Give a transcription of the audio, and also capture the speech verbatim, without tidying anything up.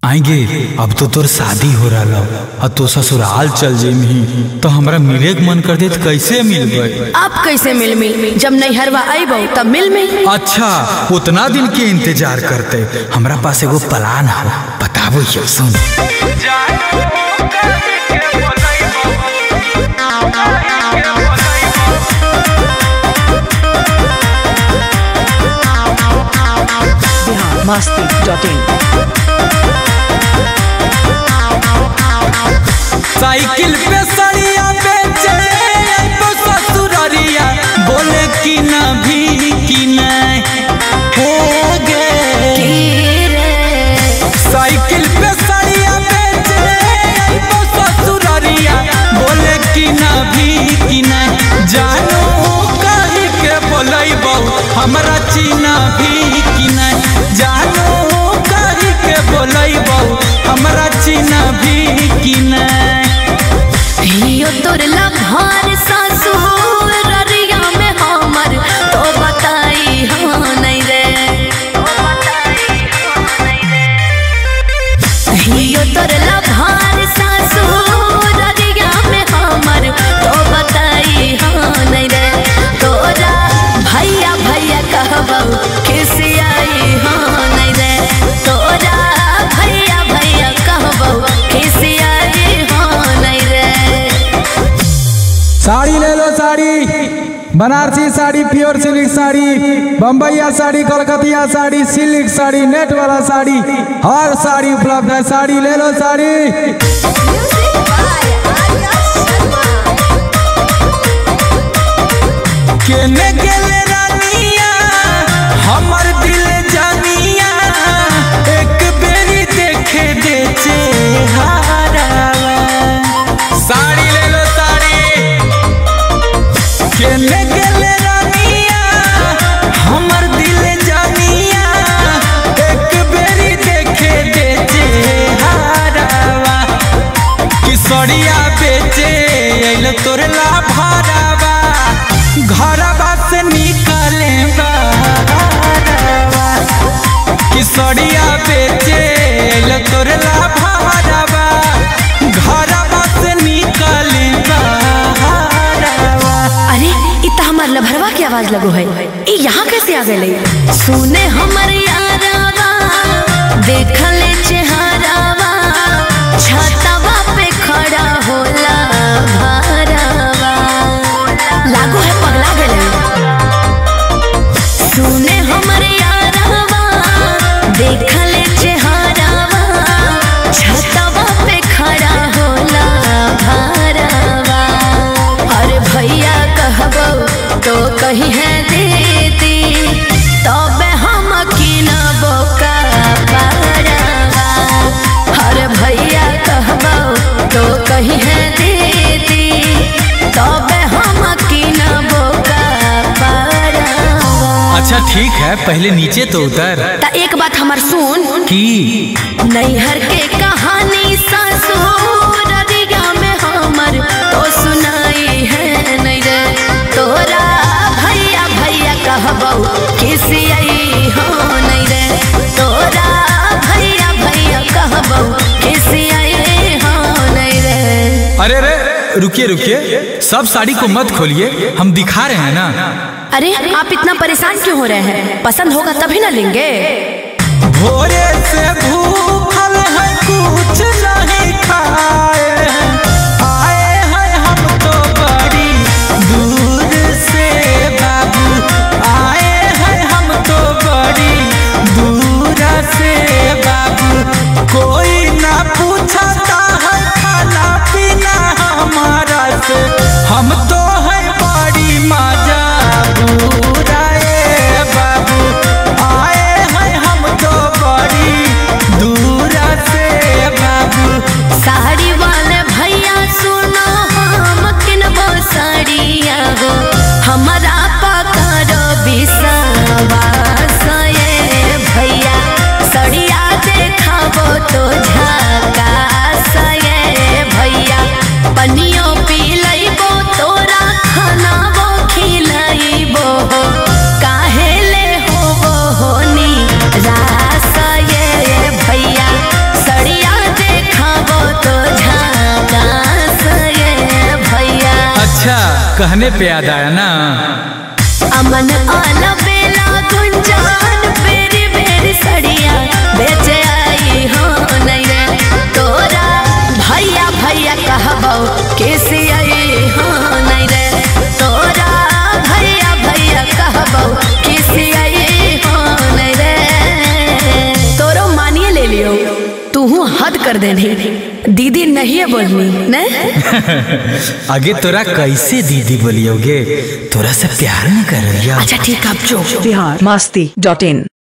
आएंगे। अब तो तोर शादी हो रहा और तो ससुराल चल जेमी तो हमरा मिले के मन कर दे तो कैसे मिल गए? अब कैसे मिल मिल जब नैहरवा आईबो तब मिल मिल। अच्छा उतना दिन के इंतजार करते, हमरा पास एगो प्लान है, बताबो ये सुन। मस्ती डॉट इन। साइकिल पे सड़िया बेचे तो ससुररिया बोले कि ना भी कि नहीं हो गे। साइकिल पे सड़िया बेचे तो ससुररिया बोले कि ना भी कि नहीं जानो कहीं के बोलई बहु हमरा चीना भी कि नहीं जानो कहीं के बोलई बहु हमरा चीना भी कि नहीं। यो तोर लभार ससुर ररिया में हमर तो बताई हाँ नहीं रे। यो तोर लभार ससुर ररिया में हमर तो बताई हाँ नहीं रे। तोरा भैया भैया कहबो किसी आई हाँ नहीं रे। तोरा भैया भैया कहबो किसी आई हाँ नहीं रे। साड़ी ले लो, साड़ी बनारसी साड़ी, प्योर सिल्क साड़ी, बम्बईया साड़ी, कलकतिया साड़ी, सिल्क साड़ी, नेट वाला साड़ी, हर साड़ी उपलब्ध है। साड़ी ले लो साड़ी। केने गेले रानिया हमर दिल जानिया एक बेरी देखे दे चेहरावा। साड़ी ले लो साड़ी। केने गेले रानिया हमर दिल जानिया एक बेरी देखे दे चेहरावा। किसड़िया बेचे अइल तोरे ला भारावा घरवा से निकले बाहरवा। किसड़िया बेचे अइल तोरे ला भारावा घरवा से निकले बाहरवा। अरे इतना हमार लभरवा की आवाज लगो है, ये यहाँ कैसे आ गए? सुने हमर यारावा देखले चेहरावा छतवा पे खड़ा होला भरावा। लागो है पगला गए। सुने हमर यारावा देखले चेहरावा छतवा पे खड़ा होला भरावा। अरे भैया कहबो तो कहीं है देती तब हम किनबो का बारावा। अरे भैया कहबो तो कहीं है देती तब हम किनबो का बारावा। अच्छा ठीक है पहले नीचे तो उतर। ता एक बात हमार सुन की नैहर के कहानी ससुर दिया में हमर तो सुनाई है नहीं रे। तोरा भैया भैया कहबो किसी आई हो नहीं रे। तोरा भैया भैया कहबो किसी आई हो नहीं रे। अरे रे रुकिए रुकिए, सब साड़ी को मत खोलिए, हम दिखा रहे हैं ना। अरे आप इतना परेशान क्यों हो रहे हैं? पसंद होगा तभी ना लेंगे। भोरे से भूखल है कुछ नहीं खाए हैं, आए हैं हम तो बड़ी दूर से बाबू, आए हैं हम तो बड़ी दूर से बाबू। कोई ना पूछता है खाना पीना हमारा से, हम तो है बड़ी मजा बाबू, आए हैं हम तो बड़ी दूर कहने पे याद आया ना। अमन आला बेला गुंजान बेरी बेरी सड़िया बेचे आई हो नहीं रे तोरा भैया भैया कहबो कैसे आई हो नहीं रे तोरा भैया भैया कहबो कैसे आई हो नहीं रे तोरो मानिए ले लियो तू हद कर देनी दीदी नहीं है बोलनी ने आगे तोरा कैसे दीदी बोलियोगे, तोरा से प्यार नहीं कर रही। अच्छा ठीक आप जो बिहार मस्ती डॉट इन।